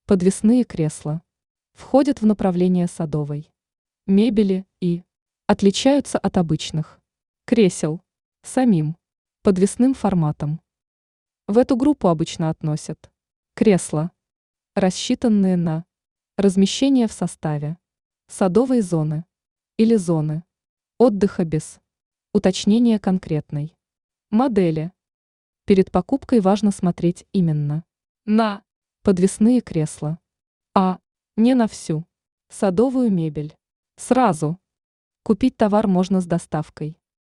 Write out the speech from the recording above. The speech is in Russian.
Подвесные кресла входят в направление садовой мебели и отличаются от обычных кресел самим подвесным форматом. В эту группу обычно относят кресла, рассчитанные на размещение в составе садовой зоны или зоны отдыха без уточнения конкретной модели. Перед покупкой важно смотреть именно на подвесные кресла, а не на всю садовую мебель. Сразу купить товар можно с доставкой.